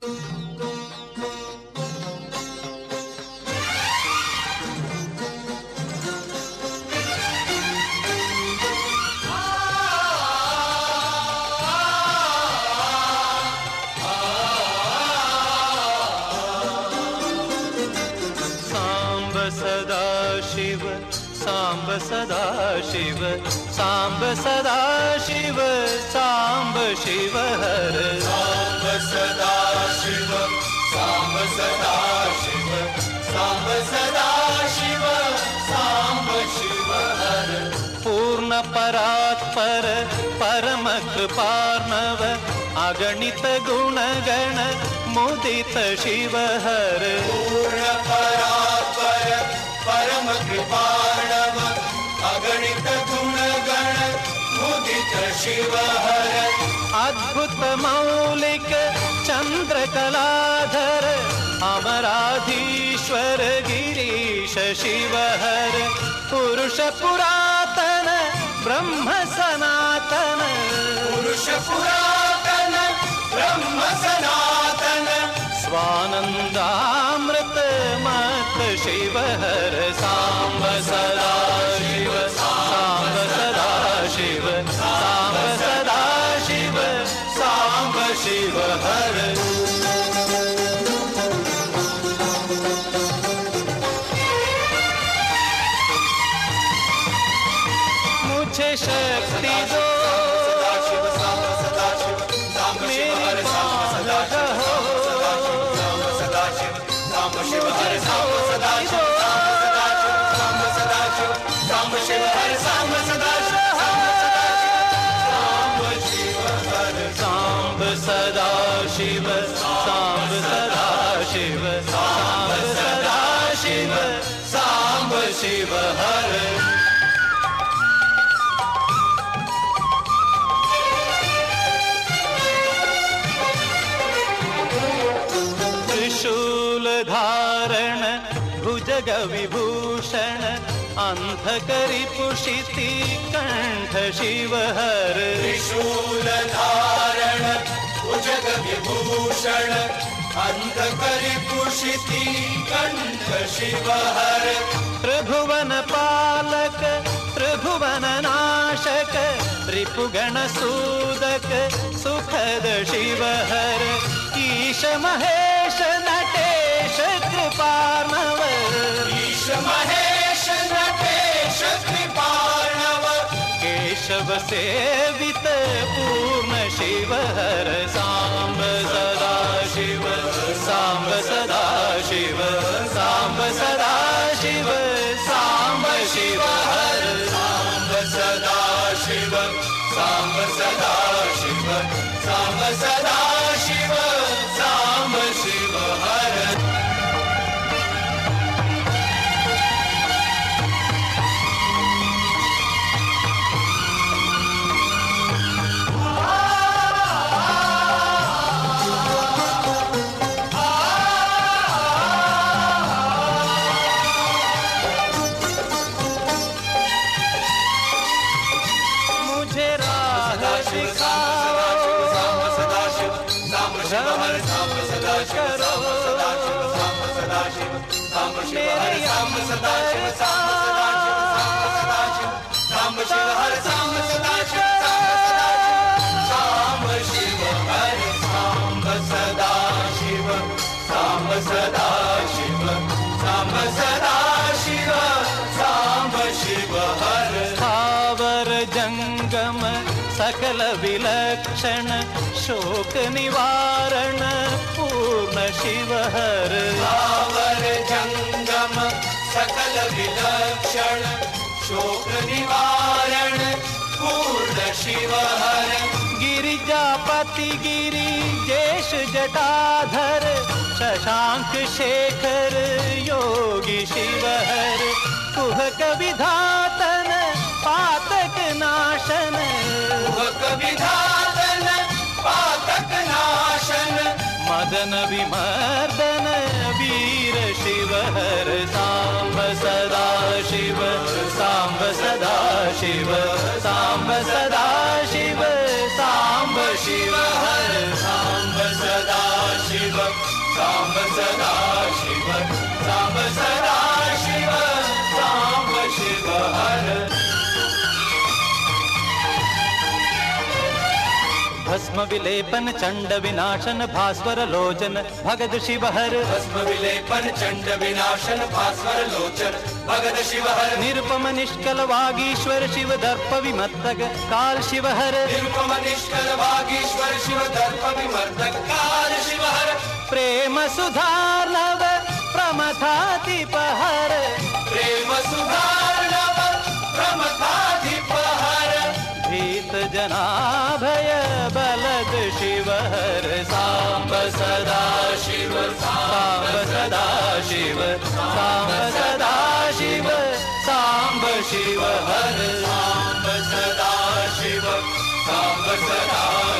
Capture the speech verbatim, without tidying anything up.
सांब सदा शिव, सांब सदा शिव, सांब शिव हर। सांब सदा शिव, सांब सदा शिव, सांब सदा शिव, सांब शिव हर। पूर्ण परात्पर परम कृपार्णव, अगणित गुणगण मुदित शिव हर। पूर्ण परात्पर परम कृपार्णव, अगणित गुणगण मुदित शिव हर। अद्भुत मौलिक चंद्रकलाधर, अमराधीश्वर गिरीश शिव हर। पुरुष पुरातन ब्रह्म सनातन, पुरुष पुरातन ब्रह्म सनातन, स्वानंदामृत मत शिव हर। सांब सदा शिव, सांब सदा शिव, सांब सदा शिव, सांब शिव हर। मुझे शक्ति दो, मेरी बाँह रहो, सांब शिव हर, सांब सदा शिव, सांब सदा शिव, सांब शिव हर, सांब सदा शिव, सांब शिव हर। सांब सदा शिव, सांब सदा शिव, सांब सदा शिव, सांब शिव हर। त्रिशूल धारण भुजग विभूषण, अंधकरि पुषिति कंठ शिव हर। त्रिशूल धारण भुजग विभूषण, अंधकरि पुषिति कंठ शिव हर। त्रिभुवन पालक त्रिभुवन नाशक, रिपुगण सूदक सुखद शिव हर। ईश महेश नटेश कृपार्णव, ईश महेश नटेश कृपार्णव, केशव सेवित पूर्ण शिव हर। सांब सदा शिव, सांब सदा शिव, सांब सदा शिव, सांब शिव हर। सांब सदा शिव, सांब सदा शिव, सांब सदा शिव, सांब शिव हर। मुझे राह दिखाओ, सांब सदा शिव, सांब शिव हर, सांब सदा शिव, सांब सदा शिव, सांब सदा शिव, सांब शिव हर, सांब सदा शिव, सांब सदा शिव, सांब शिव हर, सांब सदा शिव, सांब शिव हर। सांब सदा शिव, सांब सदा शिव, सांब सदा शिव, सांब शिव हर। स्थावर जंगम सकल विलक्षण, शोक निवारण पूर्ण शिव हर। स्थावर जंगम सकल विलक्षण, शोक निवारण पूर्ण शिव हर। गिरिजापति गिरिजेश जटाधर, शशांक शेखर योगी शिव हर। कुहक विधातन पातक नाशन, कुहक विधातन पातक नाशन, मदन विमर्दन वीर शिव हर। सांब सदा शिव, सांब सदा शिव, सांब सदा शिव, सांब शिव हर। सांब सदा शिव, साम्ब सदा शिव साम्ब सदा शिव साम्ब शिव हर भस्म विलेपन चंड विनाशन भास्वर लोचन भगत शिव हर भस्म विलेपन चंड विनाशन भास्वर लोचन भगत शिव हर निरुपम निष्कल वागीश्वर शिव दर्प विमर्दक काल शिव हर निरुपम निष्कल वागीश्वर शिव दर्प विमर्दक काल शिव हर प्रेम सुधार्णव प्रमथाधिपहर प्रेम सुधार्णव प्रमथाधिपहर भीत जनाभय बलद शिव हर सांब सदा शिव सांब सदा शिव सांब सदा शिव सांब शिव हर सांब सदा शिव सांब सदा